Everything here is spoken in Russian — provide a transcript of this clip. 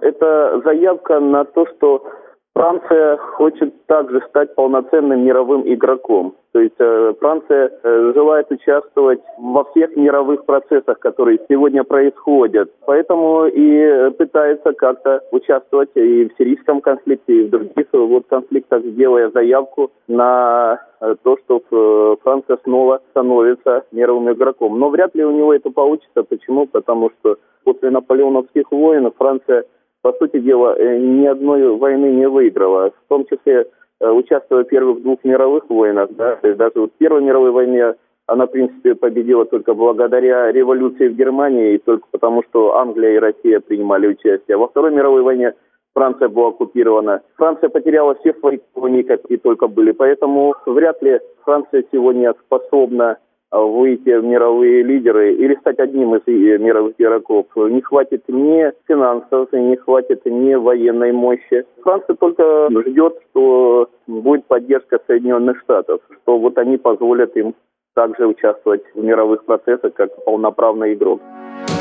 Это заявка на то, что Франция хочет также стать полноценным мировым игроком. То есть Франция желает участвовать во всех мировых процессах, которые сегодня происходят. Поэтому и пытается как-то участвовать и в сирийском конфликте, и в других конфликтах, делая заявку на то, что Франция снова становится мировым игроком. Но вряд ли у него это получится. Почему? Потому что после наполеоновских войн Франция, по сути дела, ни одной войны не выиграла, в том числе участвуя в первых двух мировых войнах, да, то есть даже в Первой мировой войне она, в принципе, победила только благодаря революции в Германии и только потому, что Англия и Россия принимали участие. Во Второй мировой войне Франция была оккупирована. Франция потеряла все свои колонии, какие только были, поэтому вряд ли Франция сегодня способна выйти в мировые лидеры или стать одним из мировых игроков. Не хватит ни финансов, не хватит ни военной мощи. Франция только ждет, что будет поддержка Соединенных Штатов, что вот они позволят им также участвовать в мировых процессах как полноправный игрок.